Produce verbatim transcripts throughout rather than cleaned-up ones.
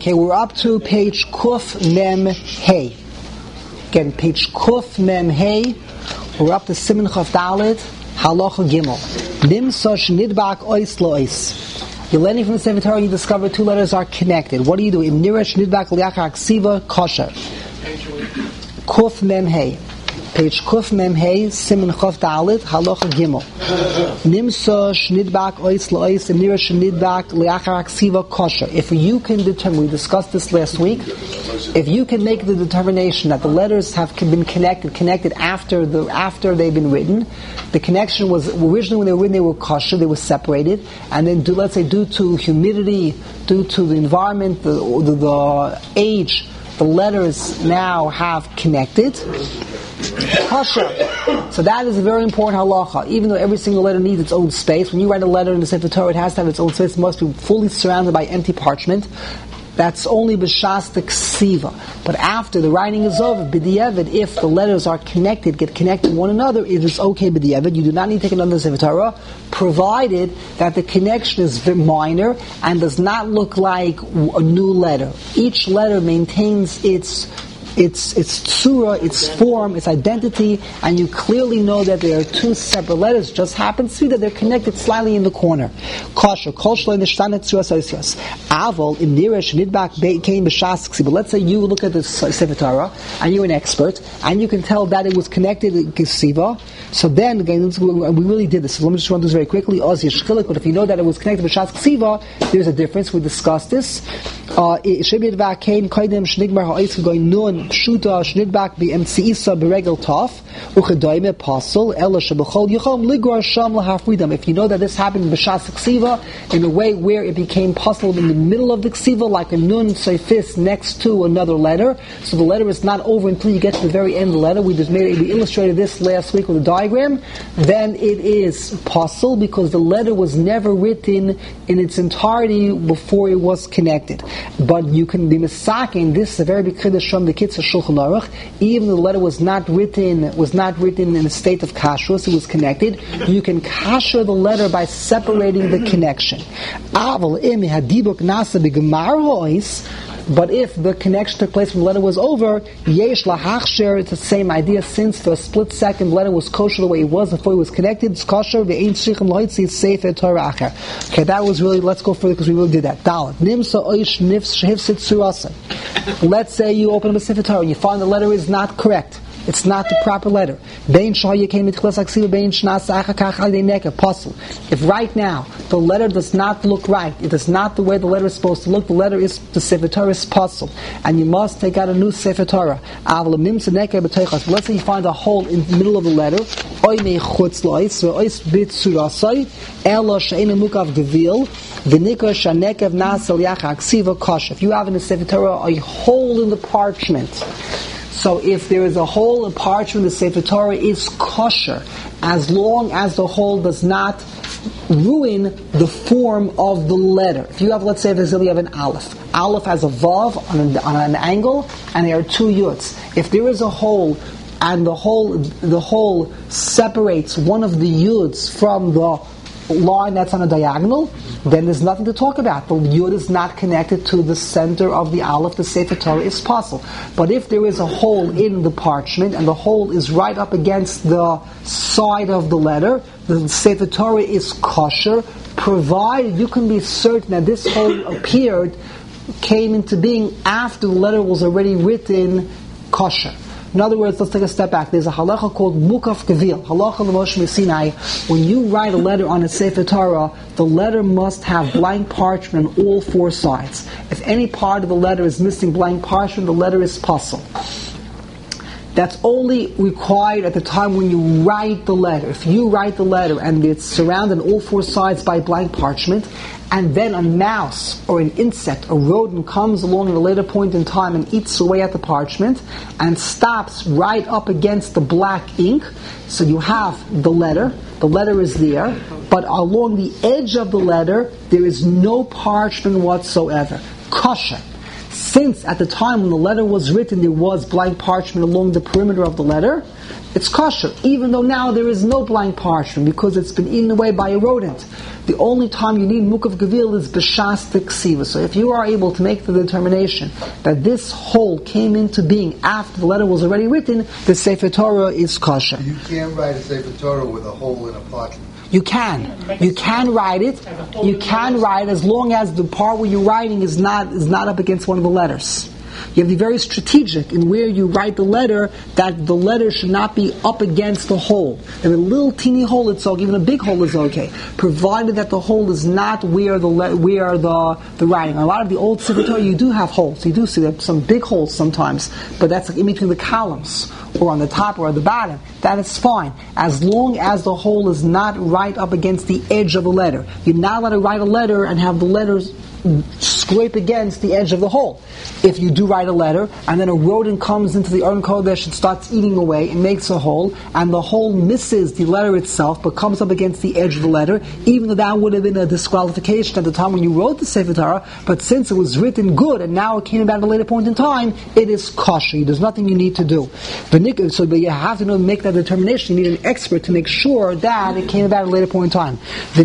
Okay, we're up to page Kuf Mem Hey. Again, page Kuf Mem Hey. We're up to Siman Chaf Dalet, Halacha Gimel. Nimsa Shnidbak Ois Lois. You're learning from the Sefer Torah, you discover two letters are connected. What do you do? Im Nira Shnidbak Liachar Ksiva Kosher. Kuf Mem Hey. Page Kuf Mem Hey, Siman Chaf Dalet, Halacha Gimel. Nimsa Shnidbak Ois Lois, Im Nira Shnidbak Liachar Ksiva Kosher. If you can determine, we discussed this last week, if you can make the determination that the letters have been connected, connected after the after they've been written, the connection was originally when they were written, they were kosher, they were separated, and then do, let's say due to humidity, due to the environment, the, the, the age, the letters now have connected. Kosher. So that is a very important halacha. Even though every single letter needs its own space, when you write a letter in the Sefer Torah, it has to have its own space. It must be fully surrounded by empty parchment. That's only b'shas the ksiva. But after the writing is over, b'diavad, if the letters are connected, get connected to one another, it is okay b'diavad. You do not need to take another Sefer Torah, provided that the connection is very minor and does not look like a new letter. Each letter maintains its its its tsura, its form, its identity, and you clearly know that there are two separate letters. Just happens to be that they're connected slightly in the corner. Kosher, kol shlo nishtanet tsura soisios. Aval im nirash nidbak came b'shas ksiva. But let's say you look at the Sefer Torah and you're an expert and you can tell that it was connected in ksiva. So then again, we really did this. So let me just run this very quickly. Oz yishchilik. But if you know that it was connected b'shas ksiva, there's a difference. We discussed this. Shebidva came kaidem shnigmar ha'is going nun. Pshuta shnidbak b'emtziisa b'regel taf uchedoime pasul ela shebechol yichom ligor sham lahafridam. If you know that this happened b'shas ksiva in a way where it became pasul in the middle of the ksiva, like a nun seifis next to another letter, so the letter is not over until you get to the very end of the letter. We just made we illustrated this last week with a diagram. Then it is pasul because the letter was never written in its entirety before it was connected. But you can be misaking. This is a very big chiddush from the Kitzur Shulchan Aruch. Even though the letter was not written, was not written in a state of kashrus, it was connected. You can kasher the letter by separating the connection. Aval im hadibuk nasa b'gemar ha'ois. But if the connection took place when the letter was over, yesh lahachsher, it's the same idea. Since for a split second the letter was kosher the way it was before it was connected, it's kosher. The ain't shichem loitzi sefer Torah acher. Okay, that was really. Let's go further because we really did that. Dalet nimsa oish nifs hifsit surasa. Let's say you open up a Sefer Torah and you find the letter is not correct. It's not the proper letter. If right now the letter does not look right, it is not the way the letter is supposed to look, the letter is the Sefer Torah is puzzle, and you must take out a new Sefer Torah. Let's say you find a hole in the middle of the letter. If you have in the Sefer Torah a hole in the parchment, so if there is a hole in parchment, the Sefer Torah is kosher, as long as the hole does not ruin the form of the letter. If you have, let's say, you have an aleph. Aleph has a vav on an, on an angle, and there are two yuds. If there is a hole, and the hole, the hole separates one of the yuds from the line that's on a diagonal, then there's nothing to talk about. The yud is not connected to the center of the aleph. The Sefer Torah is possible. But if there is a hole in the parchment and the hole is right up against the side of the letter, the Sefer Torah is kosher, provided you can be certain that this hole appeared, came into being after the letter was already written kosher. In other words, let's take a step back. There's a halacha called Mukaf Gevil, halacha l'Moshe Sinai. When you write a letter on a Sefer Torah, the letter must have blank parchment on all four sides. If any part of the letter is missing blank parchment, the letter is pasul. That's only required at the time when you write the letter. If you write the letter and it's surrounded on all four sides by blank parchment, and then a mouse or an insect, a rodent, comes along at a later point in time and eats away at the parchment and stops right up against the black ink, so you have the letter, the letter is there, but along the edge of the letter there is no parchment whatsoever. Kosher. since at the time when the letter was written there was blank parchment along the perimeter of the letter, it's kosher, even though now there is no blank parchment because it's been eaten away by a rodent. The only time you need mukav gavil is b'shas ksiva. So if you are able to make the determination that this hole came into being after the letter was already written, the Sefer Torah is kosher. You can't write a Sefer Torah with a hole in a parchment. You can. You can write it. You can write as long as the part where you're writing is not is not up against one of the letters. You have to be very strategic in where you write the letter, that the letter should not be up against the hole. If a little teeny hole, it's okay. Even a big hole is okay, provided that the hole is not where the le- where the the writing. A lot of the old Sefer Torah, you do have holes. You do see that some big holes sometimes, but that's like in between the columns or on the top or at the bottom. That is fine, as long as the hole is not right up against the edge of the letter. You're not allowed to write a letter and have the letters scrape against the edge of the hole. If you do write a letter and then a rodent comes into the Aron Kodesh and starts eating away and makes a hole, and the hole misses the letter itself but comes up against the edge of the letter, even though that would have been a disqualification at the time when you wrote the Sefer Torah, but since it was written good and now it came about at a later point in time, it is kosher. There's nothing you need to do. But so but you have to know, make that determination. You need an expert to make sure that it came about at a later point in time. The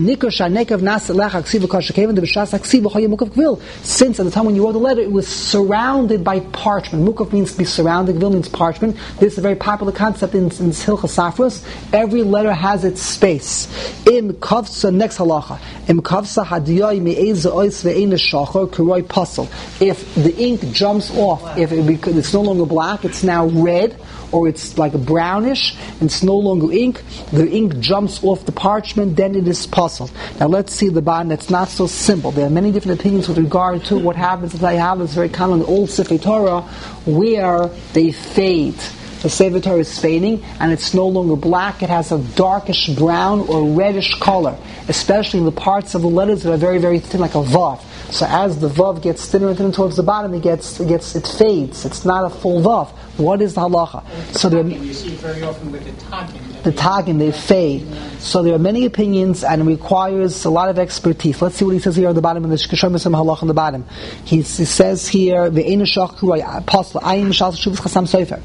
since at the time when you wrote the letter, it was surrounded by parchment. Mukaf means to be surrounded. Gvil means parchment. This is a very popular concept in, in Hilchos Safros. Every letter has its space. Im kavsa, next halacha. Im kavsa hadiyai me'ez ois ve'ein shachar kuroi pasel. If the ink jumps off, if it becomes, it's no longer black, it's now red, or it's like a brownish, and it's no longer ink, the ink jumps off the parchment, then it is puzzled. Now let's see the bottom. That's not so simple. There are many different opinions with regard to what happens if they have. It's very common in the old Sefer Torah where they fade. The Sefer Torah is fading and it's no longer black, it has a darkish brown or reddish color, especially in the parts of the letters that are very, very thin, like a vav. So as the vav gets thinner and thinner towards the bottom, it gets, it gets, it fades. It's not a full vav. What is the halacha? The so there, you see it very often with the tagin. The tagin, they fade. So there are many opinions and it requires a lot of expertise. Let's see what he says here on the bottom in the Shkashom Yisrael halacha on the bottom. He, he says here, "Ve'ein shach kuroi apostle ayin mishal shuvas chasam sofer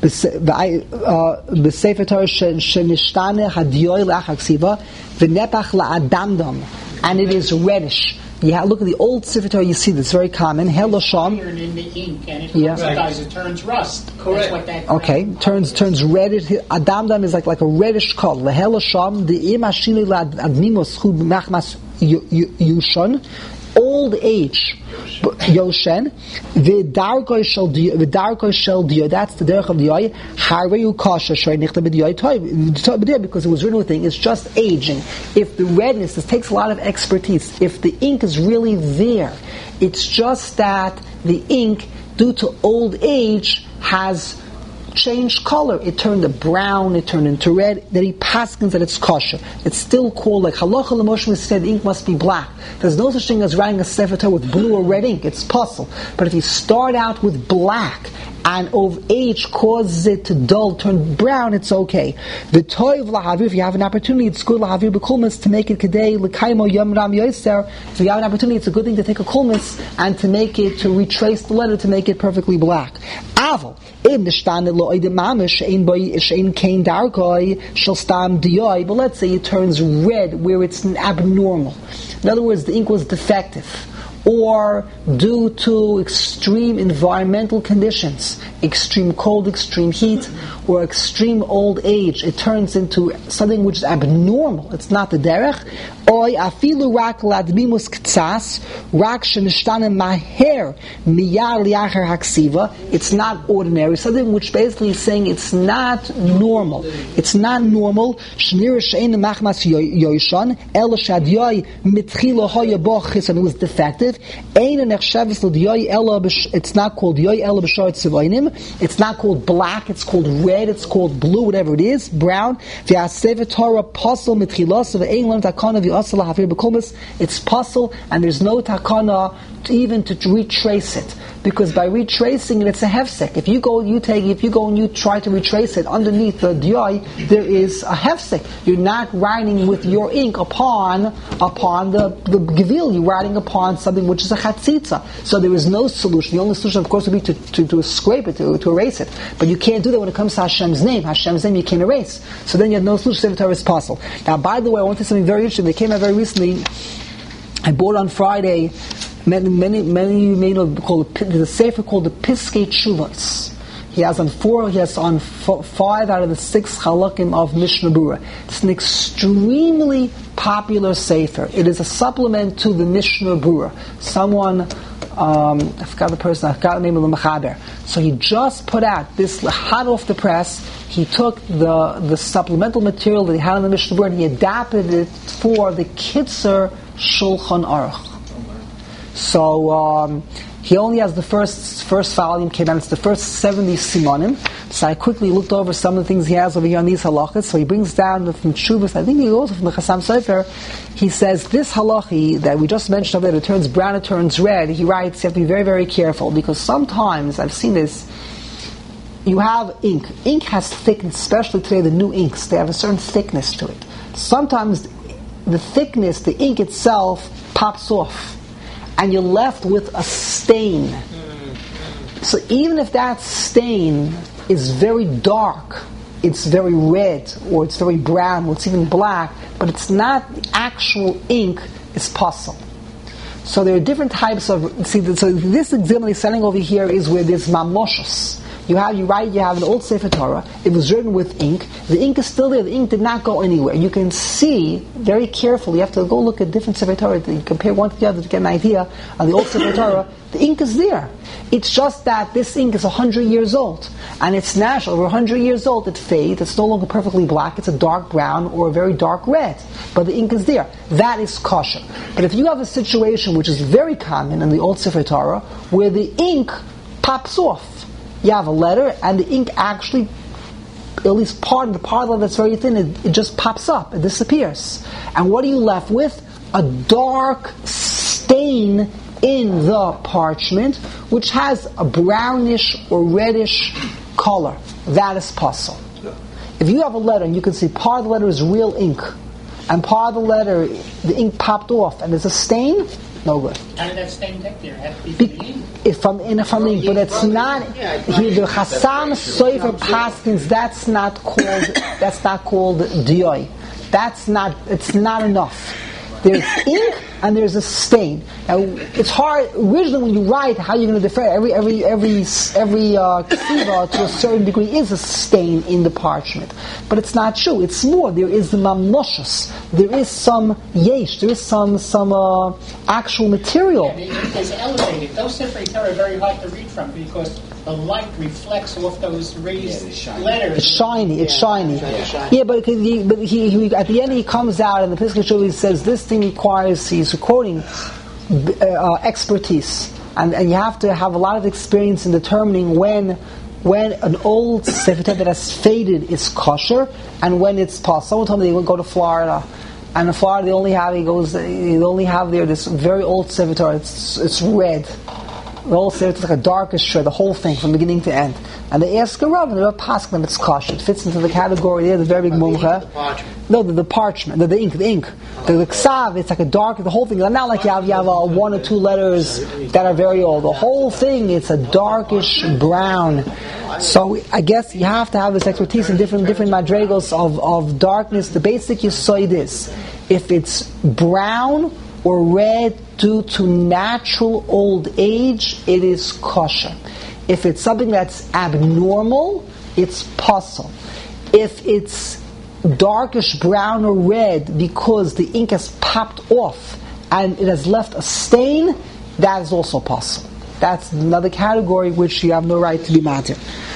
b'sefer Torah shenishtane hadiyoi le'achar ksiva v'nepach la'adamdam," and it is reddish. Yeah, look at the old Sefer Torah, you see this, very common. Helosham. In the ink, and it, yeah. Guys, it turns rust. Correct. What that okay, turns turns reddish. Adamdam is like like a reddish color. Helosham, the imashili admimos hu machmas yushon. Old age, Yoshen, v'darkoi shel v'darkoi shel diya. That's the derech of diya. Harvei ukasha shrei nichta b'diya toy. Because it was written with thing. It's just aging. If the redness, this takes a lot of expertise. If the ink is really there, it's just that the ink, due to old age, has changed color. It turned to brown, it turned into red. Then he paskins that it's kosher. It's still called, like halacha l'moshim said, the ink must be black. There's no such thing as writing a Sefer Torah with blue or red ink. It's possible. But if you start out with black and of age causes it to dull, turn brown, it's okay. The toiv lahavir, if you have an opportunity, it's good lahavir b'kulmis to make it kedei l'kaimo yom ram yoser. If you have an opportunity, it's a good thing to take a kulmis and to make it, to retrace the letter to make it perfectly black. Aval, im nishtane lo oide mamish she'ein boi she'ein kein darkoi shel stam diyoi. But let's say it turns red where it's abnormal. In other words, the ink was defective, or due to extreme environmental conditions, extreme cold, extreme heat, or extreme old age, it turns into something which is abnormal. It's not the derech. Oy afilu rak ladmimus ktsas rak shenishtane maher miyar liacher haksiva. It's not ordinary. Something which basically is saying it's not normal. It's not normal. Shnir shein machmas yoishan el shadyoy mitchilo hoyabo chisan. It was defective. Ein nechshavis l'dyoy ela. It's not called yoy ela b'shar tzivaynim. It's not called black. It's called red. It's called blue. Whatever it is, brown. V'asevet Torah pasol mitchilos v'ein lam takana v'y It's possible, and there's no takana to even to retrace it, because by retracing it, it's a hefsek. If you go, you take, if you go and you try to retrace it underneath the diyai, there is a hefsek. You're not writing with your ink upon upon the the gevil. You're writing upon something which is a chatzitza. So there is no solution. The only solution, of course, would be to, to, to scrape it, to, to erase it. But you can't do that when it comes to Hashem's name. Hashem's name you can't erase. So then you have no solution. Sefer Torah is possible. Now, by the way, I want to say something very interesting. They came out very recently. I bought on Friday. Many, many, many of you may know called the, the sefer called the Piskei Tshuvos. He has on four. He has on f- five out of the six halakim of Mishnah Berurah. It's an extremely popular sefer. It is a supplement to the Mishnah Berurah. Someone, um, I forgot the person. I forgot the name of the Mechaber. So he just put out this hot off the press. He took the the supplemental material that he had in the Mishnah Berurah and he adapted it for the Kitzur Shulchan Aruch. So um, he only has the first first volume came out. It's the first seventy simanim. So I quickly looked over some of the things he has over here on these halachas. So he brings down from Tshuvos. I think he also from the Chassam Sofer. He says this halachi that we just mentioned over there, it turns brown, it turns red. He writes you have to be very very careful, because sometimes I've seen this. You have ink. Ink has thickness, especially today the new inks. They have a certain thickness to it. Sometimes the thickness, the ink itself, pops off, and you're left with a stain. So even if that stain is very dark, it's very red, or it's very brown, or it's even black, but it's not the actual ink, it's possible. So there are different types of, see, so this example he's selling over here is where there's mamoshos. You have, you write, you have an old Sefer Torah, it was written with ink, the ink is still there, the ink did not go anywhere. You can see very carefully, you have to go look at different Sefer Torah, to compare one to the other to get an idea of the old Sefer Torah, the ink is there. It's just that this ink is one hundred years old, and it's natural, over one hundred years old, it fades, it's no longer perfectly black, it's a dark brown or a very dark red, but the ink is there. That is kosher. But if you have a situation which is very common in the old Sefer Torah, where the ink pops off, you have a letter, and the ink actually, at least part of the part of the letter that's very thin, it, it just pops up, it disappears. And what are you left with? A dark stain in the parchment, which has a brownish or reddish color. That is possible. If you have a letter and you can see part of the letter is real ink, and part of the letter, the ink popped off, and there's a stain, no good. How did that stain get there? It had to be from the ink. It's from in from the ink, but it's not. He, the Chassam Sofer Paskins. That's not called. That's not called diyai. That's not. It's not enough. There's ink and there's a stain. Now it's hard originally when you write how you're going to differ. Every every every every uh, kiva to a certain degree is a stain in the parchment, but it's not true. It's more. There is the mamnoshus. There is some yesh. There is some some uh, actual material. Yeah, the ink is elevated. Those Sefer Torah are very hard to read from because the light reflects off those raised yeah, letters. It's shiny. It's yeah. shiny. Yeah, yeah but, he, but he, he, at the end he comes out and the Piskei Tshuvos says this thing requires, he's quoting, uh, expertise. And, and you have to have a lot of experience in determining when when an old Sefer Torah that has faded is kosher and when it's possible. Someone told me they would go to Florida. And in Florida they only have, he goes, they only have there this very old Sefer Torah. It's, it's red. The whole sefer is like a darkish shirt, the whole thing from beginning to end. And they ask a Rav, and the Rav pasks them, it's kosher. It fits into the category there, the very big mumcha. No, the, the parchment, the, the ink, the ink. The, the ksav, it's like a dark, the whole thing. Not like you have, you have uh, one or two letters that are very old. The whole thing, it's a darkish brown. So I guess you have to have this expertise in different different madrigals of, of darkness. The basic yisoid is, if it's brown or red due to natural old age, it is kosher. If it's something that's abnormal, it's pasul. If it's darkish brown or red because the ink has popped off and it has left a stain, that is also pasul. That's another category which you have no right to be matir.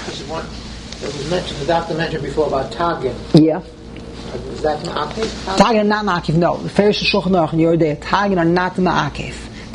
It was mentioned, the doctor mentioned before about Tagin. Yeah. Is that ma'akev? Tagin are not ma'akev, no. The Farish Shulchan Aruch and Yordei, Tagin are not ma'akev.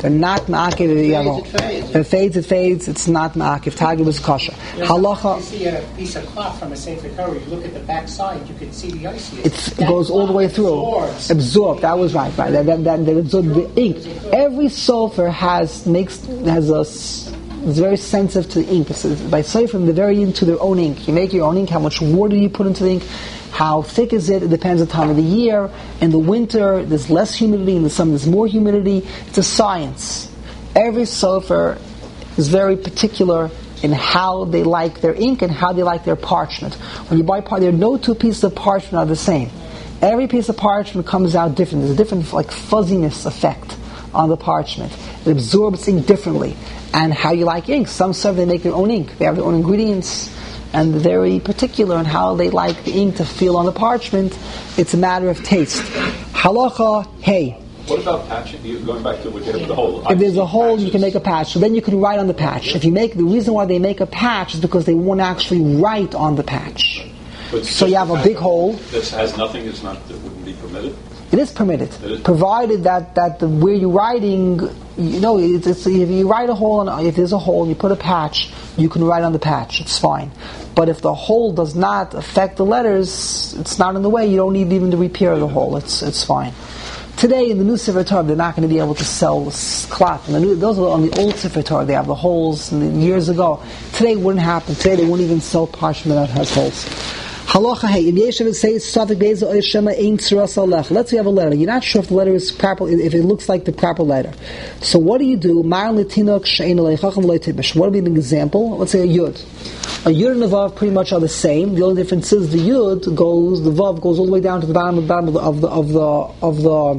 They're not ma'akev if you have a hole. It fades. If it fades, it fades. It's not ma'akev. Targum is kosher. You know, Halacha. You see a piece of cloth from a Sefer Torah, you look at the back side, you can see the ices. It's, it goes all the way through. Absorbs. Absorbed. That was right. Right. That, that, that, that absorbs the ink. Every sofer has makes has a. It's very sensitive to the ink. It's, by sofer, they're very into their own ink. You make your own ink. How much water you put into the ink? How thick is it? It depends on the time of the year. In the winter, there's less humidity. In the summer, there's more humidity. It's a science. Every sofer is very particular in how they like their ink and how they like their parchment. When you buy parchment, there are no two pieces of parchment are the same. Every piece of parchment comes out different. There's a different like fuzziness effect on the parchment. It absorbs ink differently. And how you like ink. Some serve, they make their own ink. They have their own ingredients. And they're very particular in how they like the ink to feel on the parchment. It's a matter of taste. Halacha, hey. What about patching? Going back to what you have the hole. If there's a hole, you can make a patch. So then you can write on the patch. If you make the reason why they make a patch is because they won't actually write on the patch. But So you have a big hole. This has nothing. It's not. It wouldn't be permitted. It is permitted, It is. provided that, that the, where you're writing, you know, it's, it's, if you write a hole, and if there's a hole and you put a patch, you can write on the patch. It's fine. But if the hole does not affect the letters, it's not in the way. You don't need even to repair the hole. It's it's fine. Today in the new Sefer Torah, they're not going to be able to sell cloth. And the new, those are on the old Sefer Torah. They have the holes. And the years ago, today it wouldn't happen. Today they wouldn't even sell parchment that has holes. Halacha hey, if Yeshiva says Safik Beza or Shema Ein Tzuras Alech. Let's say you have a letter. You're not sure if the letter is proper, if it looks like the proper letter. So what do you do? Ma'an Litinok She'ein Alei Chacham V'Lo Tibish. What would be an example? Let's say a Yud. A Yud and a Vav pretty much are the same. The only difference is the Yud goes, the Vav goes all the way down to the bottom, the bottom of the of the of the of the,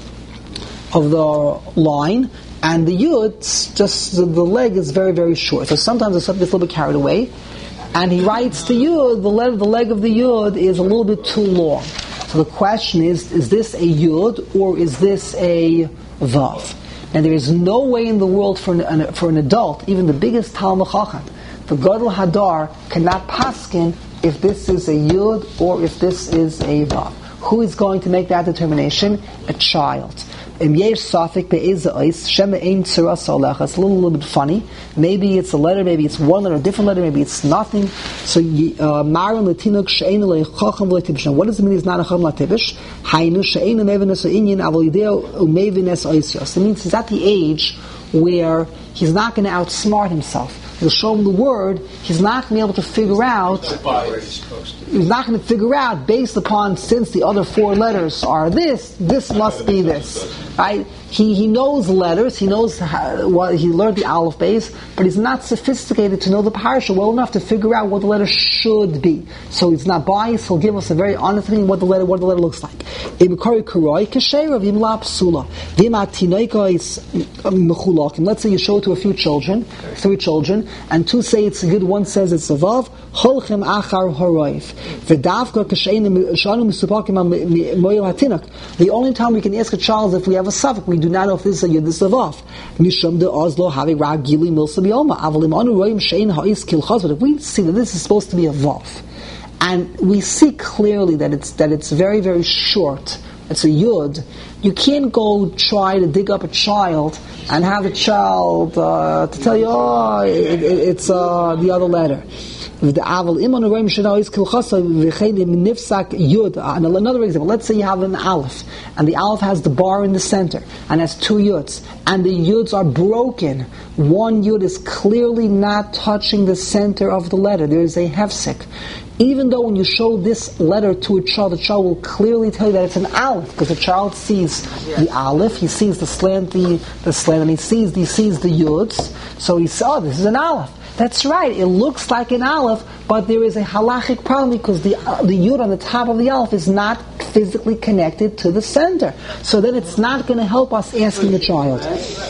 of the line. And the Yud, just the, the leg is very, very short. So sometimes the subject gets a little bit carried away. And he writes the Yud, the leg, the leg of the Yud is a little bit too long. So the question is, is this a Yud or is this a Vav? And there is no way in the world for an, for an adult, even the biggest Talmud Chacham, the Gadol Hadar cannot paskin if this is a Yud or if this is a Vav. Who is going to make that determination? A child. It's a little, little bit funny. Maybe it's a letter, maybe it's one letter, a different letter, maybe it's nothing. So, Marin Latinuk She'ein Alei Chacham V'Lo Tibish. What does it mean? It's not a Chacham V'Lo Tibish. Hainu She'ein Mevenes Inyan Aval Yideo Umevenes Oisios. It means he's at the age where he's not going to outsmart himself. You'll show him the word, he's not going to be able to figure out, he's not going to figure out based upon, since the other four letters are this, this must be this. Right? He he knows letters, he knows how, what, he learned the Aleph base, but he's not sophisticated to know the parsha well enough to figure out what the letter should be. So he's not biased, he'll give us a very honest opinion what the letter what the letter looks like. Let's say you show it to a few children, three children, and two say it's good, one says it's a vav. Holchem achar horoif. V'davka k'sheinu shanu misupakim moyel hatinak. The only time we can ask a child is if we have a suffix. We do not know if this is a yud, this is a vav. Mishum de ozlo have rag gili milsa biyoma. Avalim anu roim shein ha'is kilchaz. But if we see that this is supposed to be a vav, and we see clearly that it's that it's very very short, it's a yud, you can't go try to dig up a child and have a child uh, to tell you, oh, it, it, it's uh, the other letter. Another example, let's say you have an aleph, and the aleph has the bar in the center, and has two yuds, and the yuds are broken. One yud is clearly not touching the center of the letter. There is a hefsek. Even though when you show this letter to a child, the child will clearly tell you that it's an aleph, because the child sees the aleph, he sees the slant, the, the slant, and he sees he sees the yuds, so he says, oh, this is an aleph. That's right, it looks like an aleph, but there is a halachic problem because the uh, the yud on the top of the aleph is not physically connected to the center. So then it's not going to help us asking the child.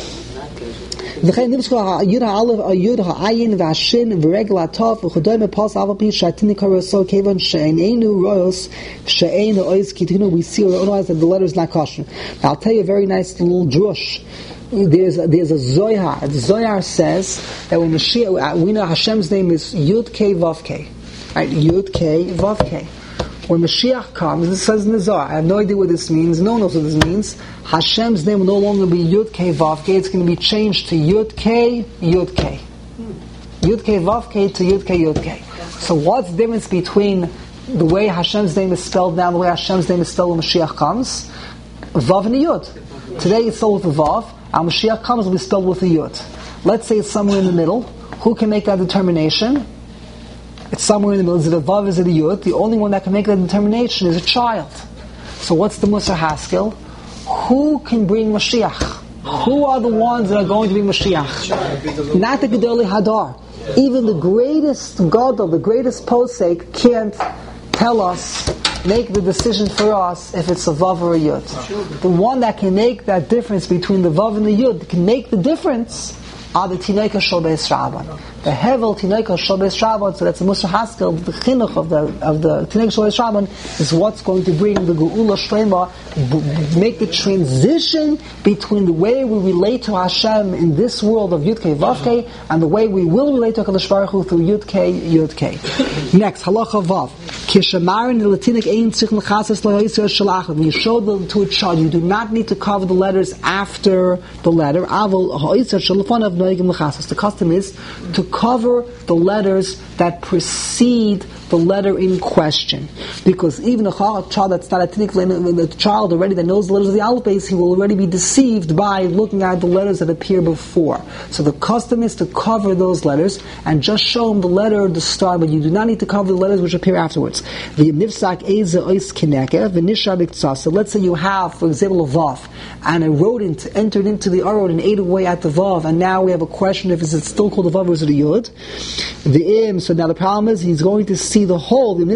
We see or realize that the letter is not kosher. I'll tell you a very nice little drush. There's a, there's a Zohar. The Zohar says that when Mashiach, we know Hashem's name is Yud K Vav K, right? Yud K Vav K. when Mashiach comes, this says in the Zohar, I have no idea what this means, no one knows what this means, Hashem's name will no longer be Yud Kei Vav Kei, it's going to be changed to Yud Kei, Yud Kei. Yud Kei Vav Kei to Yud Kei, Yud Kei. So what's the difference between the way Hashem's name is spelled now and the way Hashem's name is spelled when Mashiach comes? Vav and a Yud. Today it's spelled with a Vav, and Mashiach comes will be spelled with a Yud. Let's say it's somewhere in the middle. Who can make that determination? It's somewhere in the middle. Is it a Vav, is it a Yud? The only one that can make that determination is a child. So what's the Musar Haskell? Who can bring Mashiach? Who are the ones that are going to bring Mashiach? Not the Gedolei Hadar. Even the greatest Gadol, the greatest posek, can't tell us, make the decision for us if it's a Vav or a Yud. The one that can make that difference between the Vav and the Yud, can make the difference, are the Tinoika Shel Beis Rabban. The Hevel Tinoika Shel Beis Rabban, so that's the Musar Haskell, the Chinuch of the of the Tinoika Shel Beis Rabban, is what's going to bring the Geula Shlema, b- make the transition between the way we relate to Hashem in this world of Yud Kei Vav Kei and the way we will relate to HaKadosh Baruch Hu through Yud Kei Yud Kei. Next, Halacha Vav. When you show them to a child, you do not need to cover the letters after the letter. The custom is to cover the letters that precede the letter in question. Because even a child that's not a tinnik, a child already that knows the letters of the alphabet, he will already be deceived by looking at the letters that appear before. So the custom is to cover those letters and just show him the letter, the start, but you do not need to cover the letters which appear afterwards. So let's say you have, for example, a vav, and a rodent entered into the arod and ate away at the vav, and now we have a question if it's still called a vav or is it a yud? The im, so now the problem is he's going to see the whole. The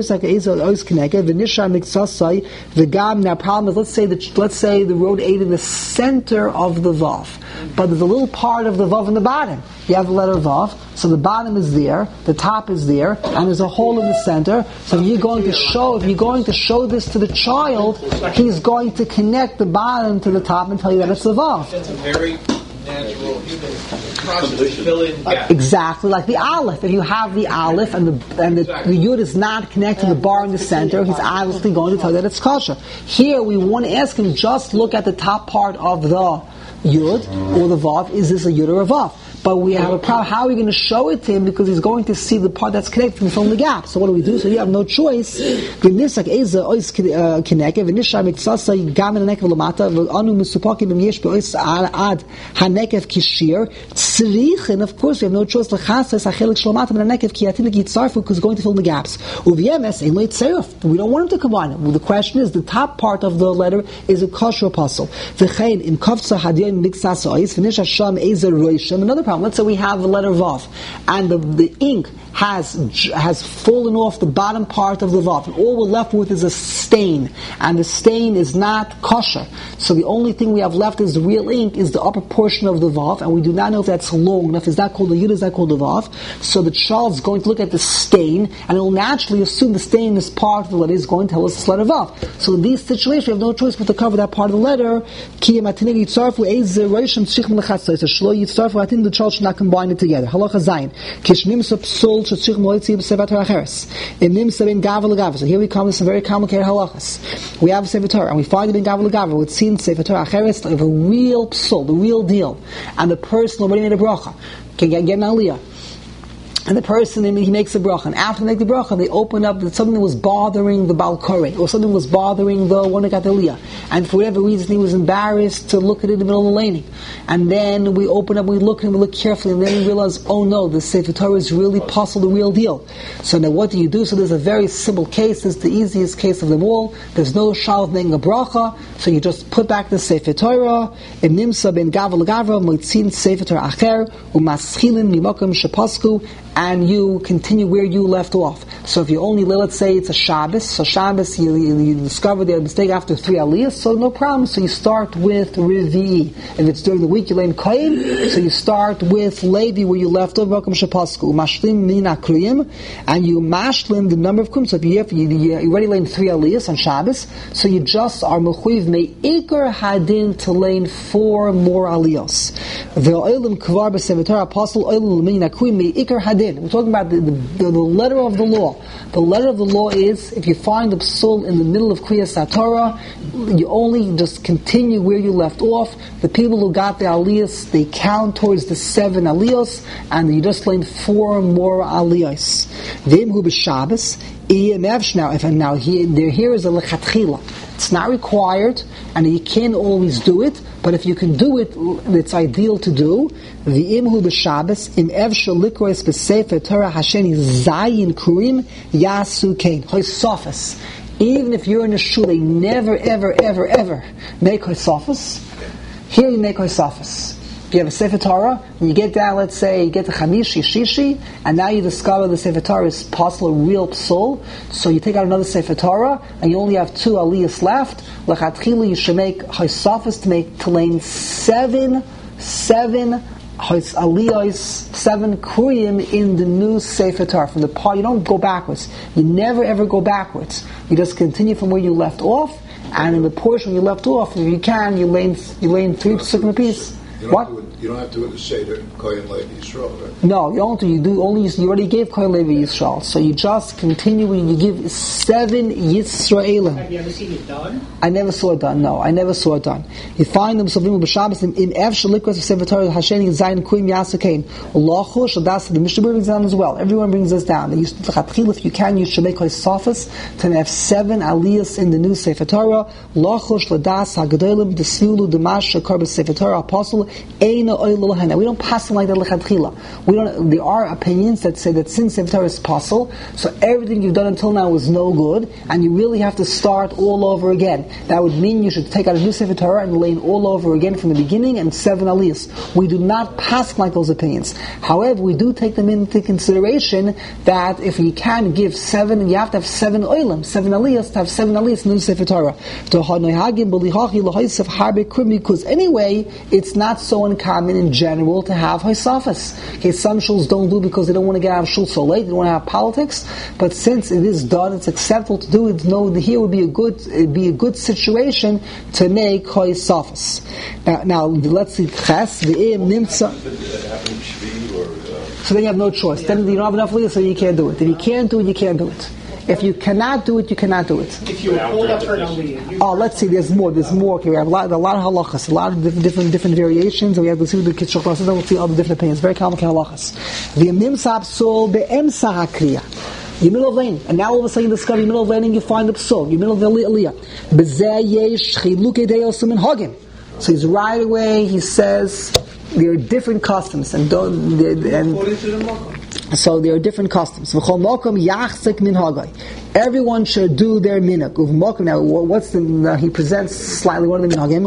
gam. Now, problem is, let's say that let's say the road ate in the center of the vav, but there's a little part of the vav in the bottom. You have the letter vav, so the bottom is there, the top is there, and there's a hole in the center. So if you're going to show, if you're going to show this to the child, he's going to connect the bottom to the top and tell you that it's the vav. That's a very natural human process to fill in gaps. Exactly, like the aleph. If you have the aleph and the and the, the yud is not connected to the bar in the center, he's obviously going to tell you that it's kosher. Here we want to ask him, just look at the top part of the yud or the vav. Is this a yud or a vav? But we have a problem. How are we going to show it to him? Because he's going to see the part that's connected and fill in the gap. So what do we do? So you have no choice. And of course we have no choice because he's going to fill in the gaps. We don't want him to combine it. Well, the question is, the top part of the letter is a kosher apostle. Another problem. Let's say we have the letter Vav, and the, the ink has has fallen off the bottom part of the Vav, and all we're left with is a stain, and the stain is not kosher. So the only thing we have left is the real ink, is the upper portion of the Vav, and we do not know if that's long enough. Is that called the Yud? Is that called the Vav? So the child is going to look at the stain, and it will naturally assume the stain is part of the letter. Is going to tell us it's letter Vav. So in these situations, we have no choice but to cover that part of the letter. The child should not combine it together. Halacha Zayin. Kishnimsa psul shetzich moitzi b'sevator acheres. In nimsa ben gavel legavel. So here we come to some very complicated halachas. We have a Sefer Torah, and we find it in gavel legavel. It's seen Sefer Torah acheres of a real psul, the real deal, and the person already made a bracha can get, get an aliyah. And the person, he makes a bracha, and after they make the bracha, they open up that something was bothering the Baal Koreh, or something was bothering the one that got the Aliyah, and for whatever reason he was embarrassed to look at it in the middle of the laning. And then we open up, we look and we look carefully, and then we realize, oh no, the Sefer Torah is really puzzle, the real deal. So now what do you do? So there's a very simple case, it's the easiest case of them all. There's no shal of making a bracha, so you just put back the Sefer Torah, im nimsa ben gavel gavra, moitzin Sefer Torah acher, umaschilin mimokim shepasku, and you continue where you left off. So if you only, let's say it's a Shabbos, so Shabbos you, you, you discover the mistake after three aliyahs, so no problem. So you start with Revi'i. If it's during the week, you learn Kohen, so you start with Levi where you left off, Welcome Shapasku, Mashlim Mina Kriyim, and you mashlim the number of Kriyim. So if you, have, you, you already learned three aliyahs on Shabbos, so you just are Mechuiv Me'ikar Hadin to learn four more aliyahs. The Oilim Kvar B'Sevatar Apostle Oilim Mina Kriyim Me'ikar Hadin. Hadin. We're talking about the, the, the, the letter of the law. The letter of the law is, if you find a psul in the middle of Kriyas HaTorah, you only just continue where you left off. The people who got the aliyos, they count towards the seven aliyos, and you just learn four more aliyos. V'im hu b'Shabbos, now, if now here, there here is a lechatchila. It's not required, and you can't always do it. But if you can do it, it's ideal to do. V'im hu b'Shabbos im ev shel likros b'sefer Torah hasheni zayin kurim yasu kein hoysofis. Even if you're in a shul, they never, ever, ever, ever make hoysofis. Here you make hoysofis. You have a Sefer Torah, and you get down, let's say, you get to Chamishi, Shishi, and now you discover the Sefer Torah is possible, a real psul, so you take out another Sefer Torah, and you only have two aliyahs left. L'chatchila, you should make Haisafas to make to lane seven, seven aliyahs, seven kuriyim in the new Sefer Torah. From the part, you don't go backwards. You never ever go backwards. You just continue from where you left off, and in the portion you left off, if you can, you lane, you lane three psukim apiece. You don't What? Have to, you don't have to do it the Seder Kohen Levi Yisrael, right? No, you don't. You do only. You already gave Kohen Levi Yisrael, so you just continue. You give seven Yisraelim. Have you ever seen it done? I never saw it done. No, I never saw it done. You find them Sovim b'Shabbos in in Ev Shalikos of Sefer Torah Hasheni Zayin Kuim Yasakain Lochu Shadas. The Mishnah brings down as well. Everyone brings us down. They used to Chatchil, if you can, you should make Sofas to have seven aliyahs in the new Sefer Torah. Lochu Shadas Hagadolim Desfilu Demash Shakar Sefer Torah Apostle. Eina Oil Lahana. We don't pass them like that lechatchila. We don't. There are opinions that say that since Sefer Torah is possible, so everything you've done until now was no good, and you really have to start all over again. That would mean you should take out a new Sefer Torah and lay all over again from the beginning and seven aliyahs. We do not pass like those opinions. However, we do take them into consideration that if you can give seven, you have to have seven oilim, seven aliyahs to have seven aliyahs in the new Sefer Torah. Because anyway, it's not so uncommon in general to have Haisafas. Okay, some shuls don't do because they don't want to get out of shul so late, they don't want to have politics, but since it is done, it's acceptable to do it. No, here would be a good it'd be a good situation to make Haisafas. Now, now let's see Ches, the Nimtza. So then you have no choice. Then you don't have enough leaders, so you can't do it. If you can't do it, you can't do it. If you cannot do it, you cannot do it. If you were pulled up for an aliyah. Oh, let's see. There's more. There's more. Okay, we have a lot, a lot of halachas, a lot of different, different, different variations. And we have to see the kitchel process. We'll see all the different opinions. Very complicated halachas. The nimsa psul be'emsa hakriya. You're middle of lane, and now all of a sudden you discover you're middle of lane and you find the psul. You're middle of the aliyah. B'zeh yesh chilukei deyosim and hagim. So he's right away. He says there are different customs, and don't and. So there are different customs. Everyone should do their minhag. Now, what's the? Uh, he presents slightly one of the minhagim.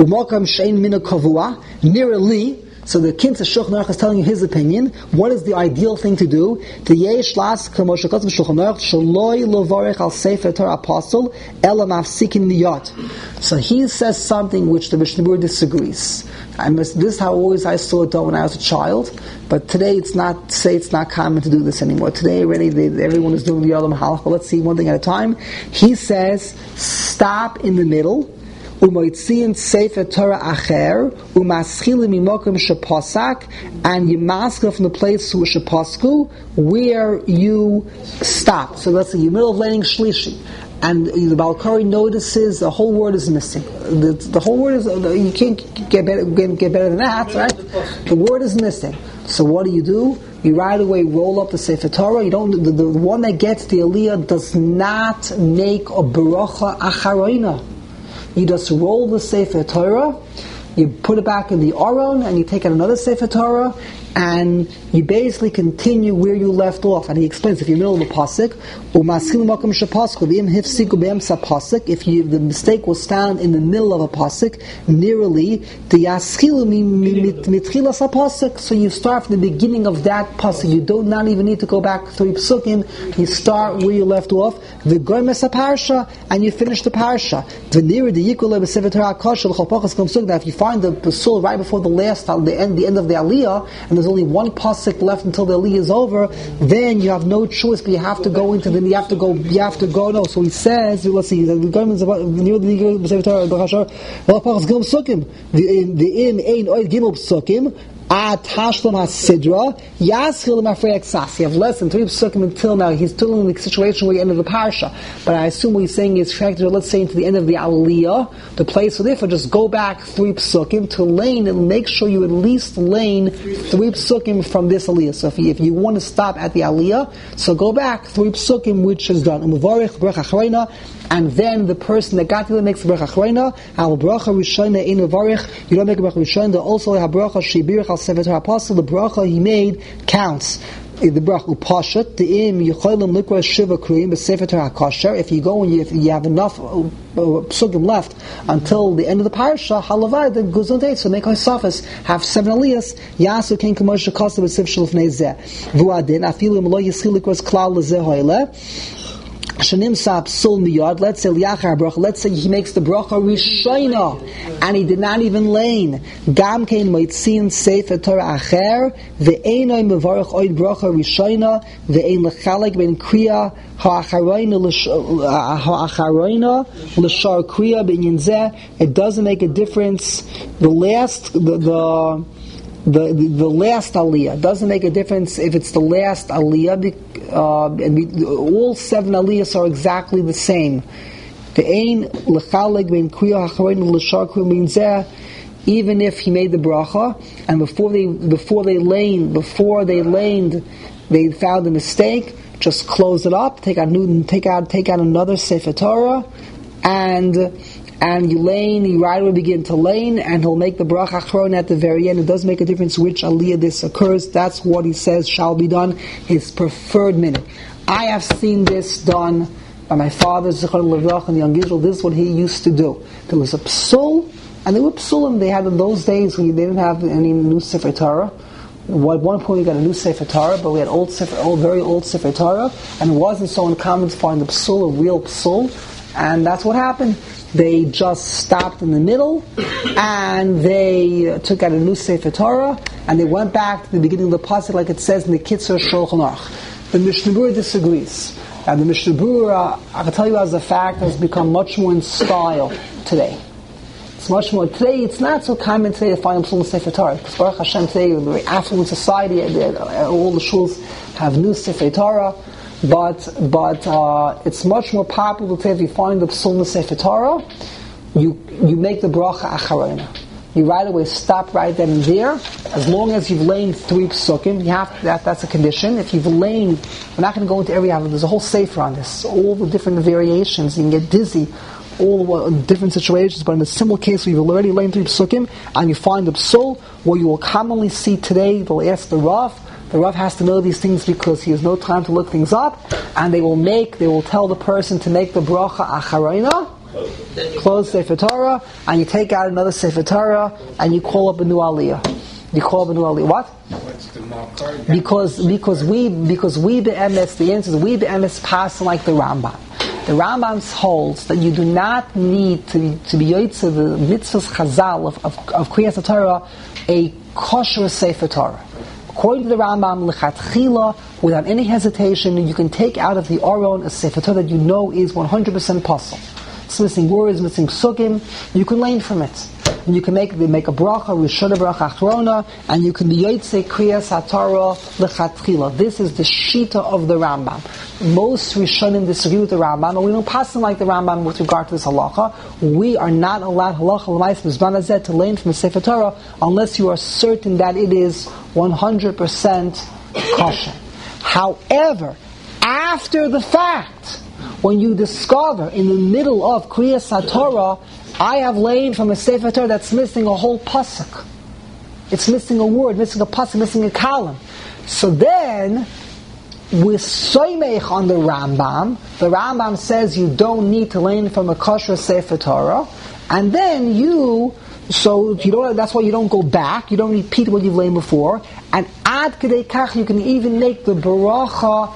Nearly. So the Kinsah Shulchan Aruch is telling you his opinion. What is the ideal thing to do? The yesh las k'moshe kotz v'Shulchan Aruch shaloi lovarech al sefer Torah apostle ela mafsikin niyot. So he says something which the Mishnah Berurah disagrees. I must, this is how always I saw it done when I was a child. But today it's not say it's not common to do this anymore. Today already they, everyone is doing the Yom Halach. But let's see one thing at a time. He says stop in the middle. Umoitziin sefer Torah acher umaschilim mimokim sheposak, and you mask from the place who shepasku where you stop. So let's say you're middle of learning shlishi, and the Balkari notices the whole word is missing. The, the whole word is you can't get better get, get better than that, right? The word is missing. So what do you do? You right away roll up the Sefer Torah. You don't. The, the one that gets the aliyah does not make a beracha acharoina. You just roll the Sefer Torah, you put it back in the Aron, and you take out another Sefer Torah, and you basically continue where you left off. And he explains, if you're in the middle of a pasuk, if you, the mistake was found in the middle of a pasuk, nearly, so you start from the beginning of that pasuk. You do not even need to go back three psukim. You start where you left off, and you finish the parsha. Now, if you find the pasul right before the last, the end, the end of the aliyah, and there's only one pasuk left until the aliyah is over, then you have no choice, but you have to go into the, you have to go, you have to go, no. So he says, let's see, the garments of the the im ein oid gimel psukim, At Tashlam HaSidra, Yaschil Mafrei Ksas. You have less than three psukim until now. He's still in the situation where he ended the parsha. But I assume what he's saying is connected, let's say, into the end of the Aliyah, the place. So therefore, just go back three psukim to lane and make sure you at least lane three psukim from this Aliyah. So if you, if you want to stop at the Aliyah, so go back three psukim, which is done. And then the person that got to it makes the bracha achrona. Al bracha rishona ein mevarich. You don't make a bracha rishona. Also, ha bracha shibirich al sefer Torah apostle. The bracha he made counts. The bracha upashat the im yicholim likra shiva kriyim b'sefer Torah kosher. If you go and you, if you have enough uh, psukim left until the end of the parasha, halavad then goes on date. So make ha'safas have seven aliyas. Yasu ken kamosh shekasa b'sif shalufnei zeh. V'adin afilu lo yischil likras klal lezeh hoyle. Let's say liachar bracha. Let's say he makes the bracha rishona, and he did not even lane. Gam kein moitzin sefer Torah acher ve'enoi mevarach oid bracha rishona ve'en lechalek ben kriya ha'acharoina ha'acharoina l'shar kriya b'inyan zeh. It doesn't make a difference. The last the. the The, the the last aliyah doesn't make a difference if it's the last aliyah. Uh, and we, all seven aliyahs are exactly the same. The ein lechaleg ben kriya hacharein l'shar kriya means there. Even if he made the bracha and before they before they laned before they laned they found a mistake, just close it up, take out new, take out take out another sefer Torah, and. And you lane, you right will begin to lane, and he'll make the bracha achrona at the very end. It doesn't make a difference which aliyah this occurs. That's what he says shall be done, his preferred minute. I have seen this done by my father, Zichron Levach, in young Israel. This is what he used to do. There was a psul, and there were psulim they had in those days when they didn't have any new Sefer Torah. At one point we got a new Sefer Torah, but we had old Sefer, old, very old Sefer Torah, and it wasn't so uncommon to find the psul, a real psul, and that's what happened. They just stopped in the middle, and they took out a new Sefer Torah, and they went back to the beginning of the pasuk, like it says in the Kitzur Shulchan Aruch. The Mishnah Berurah disagrees, and the Mishnah Berurah, I can tell you as a fact, has become much more in style today. It's much more today. It's not so common today to find a Sefer Torah, because Baruch Hashem today, we're a very affluent society. All the shuls have new Sefer Torah. But but uh, it's much more popular today if you find the psul Sefer Torah, you you make the bracha acharona. You right away stop right then and there. As long as you've lain three psukim, you have that. That's a condition. If you've lain, we're not going to go into every. There's a whole sefer on this, all the different variations. You can get dizzy, all the different situations. But in a simple case, where you've already lain three psukim and you find the psul, what you will commonly see today, they'll ask the Rav. The Rav has to know these things because he has no time to look things up, and they will make, they will tell the person to make the bracha acharona, close Sefer Torah, and you take out another Sefer Torah, and you call up a new aliyah. You call up a new aliyah. What? What's the marker? Because because we because we be'emes, the answer is we be'emes pass like the Rambam. The Rambam holds that you do not need to to be yotze the mitzvahs chazal of of, of Kriyas Torah a kosher Sefer Torah. According to the Rambam, lechatchila, without any hesitation, you can take out of the Aron a Sefer Torah that you know is one hundred percent puzzle. It's missing words, missing psukim. You can learn from it. And you can make make a bracha, rishona bracha achrona, and you can be yotze kriyas haTorah lechatchila. This is the shita of the Rambam. Most Rishonim disagree with the Rambam, and we don't pass them like the Rambam with regard to this halacha. We are not allowed halacha l'mais b'zman hazeh to learn from the Sefer Torah unless you are certain that it is one hundred percent kosher. However, after the fact, when you discover in the middle of Kriyas HaTorah, I have lain from a Sefer Torah that's missing a whole pasuk. It's missing a word, missing a pasuk, missing a column. So then, with soymech on the Rambam, the Rambam says you don't need to learn from a kosher Sefer Torah, and then you, so you don't. That's why you don't go back. You don't repeat what you've learned before, and ad kedei kach you can even make the bracha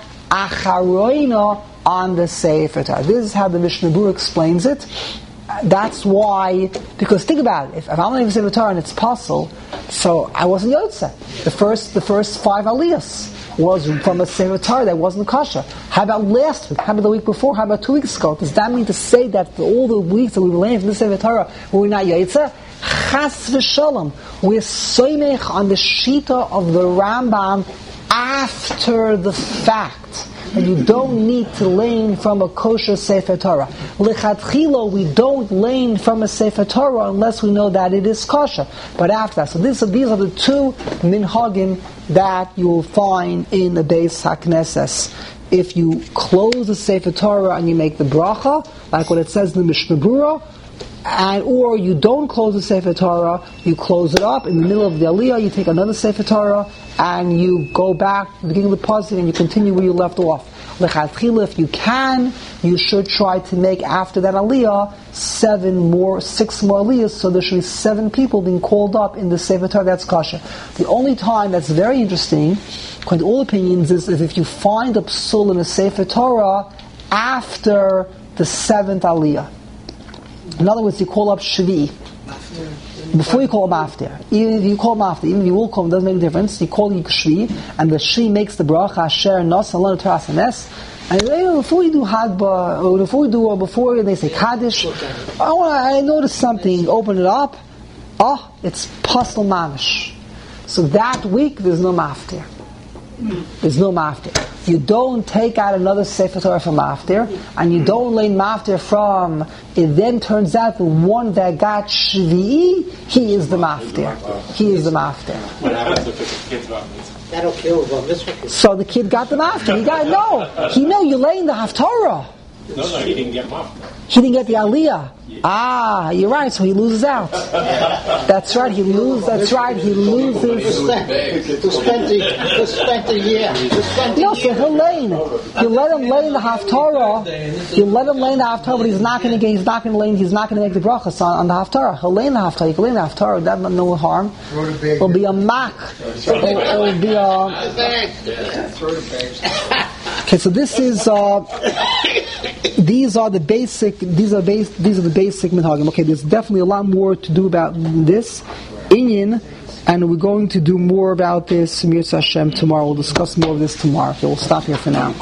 acharoina on the Sefer Torah. This is how the Mishnah Berurah explains it. That's why, because think about it, if, if I'm learning Sefer Torah and it's possible, so I wasn't yotze. The first, the first five aliyahs was from a Sefer Torah that wasn't kosher. How about last week? How about the week before? How about two weeks ago? Does that mean to say that all the weeks that we were learning from the Sefer Torah were we not yotze? chas v'shalom, we're soymech on the shita of the Rambam after the fact. And you don't need to learn from a kosher Sefer Torah. Lechatchila, we don't learn from a Sefer Torah unless we know that it is kosher. But after that, so these are, these are the two minhagim that you will find in the Beis HaKnesses. If you close the Sefer Torah and you make the bracha, like what it says in the Mishnah Berurah, and or you don't close the Sefer Torah, you close it up in the middle of the Aliyah, you take another Sefer Torah, and you go back to the beginning of the pasuk and you continue where you left off. Lechatchila, if you can, you should try to make after that Aliyah seven more, six more Aliyahs, so there should be seven people being called up in the Sefer Torah that's kosher. The only time that's very interesting, according to all opinions, is if you find a psul in a Sefer Torah after the seventh Aliyah. In other words, you call up Shvi before you call him after. Even if you call him after, even if you will call him, doesn't make a difference. You call him Shvi, and the Shvi makes the bracha Asher Nos Alon Teras Hanes. And you know, before you do Hagba, or before you do, or before they say Kaddish, I want I noticed something. Open it up. Oh, it's Pasal Mamish. So that week there's no maftir. There's no maftir. You don't take out another Sefer Torah from maftir, and you don't lay maftir from. It then turns out the one that got Shvi'i, he is the maftir. He is the maftir. What happens if it's a kid's bar mitzvah? That'll kill the mitzvah. So the kid got the maftir. He got no. He knew you're laying the Haftarah. No, no, he didn't get mocked. He didn't get the Aliyah. Ah, you're right. So he loses out. That's right. He loses. That's right. He loses. To spend, to spend the, to spend the year. To spend the No, so year. he'll lay. You let him lay in the Haftarah. You let him lay in the Haftarah, but he's not going to get. He's not going to lay. He's not going to make the brachas on, on the Haftarah. He'll lay in the Haftarah. You can lay in the Haftarah. That's no harm. It'll be a mak. It'll, it'll be a. Okay, so this is. Uh, these are the basic. These are base. These are the basic minhagim. Okay, there's definitely a lot more to do about this inyan, and we're going to do more about this Mir Hashem tomorrow. We'll discuss more of this tomorrow. Okay, we'll stop here for now.